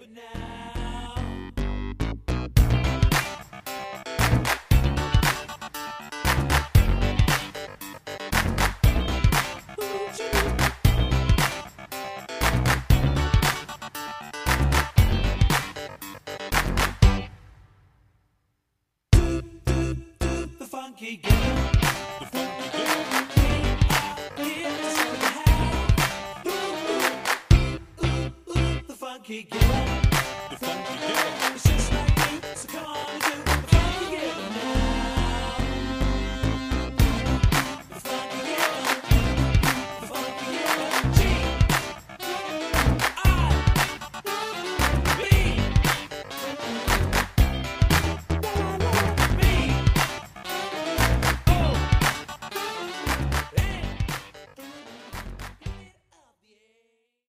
Funky game. The funky game. We are here to show you how. Ooh, ooh, ooh, ooh, the funky game.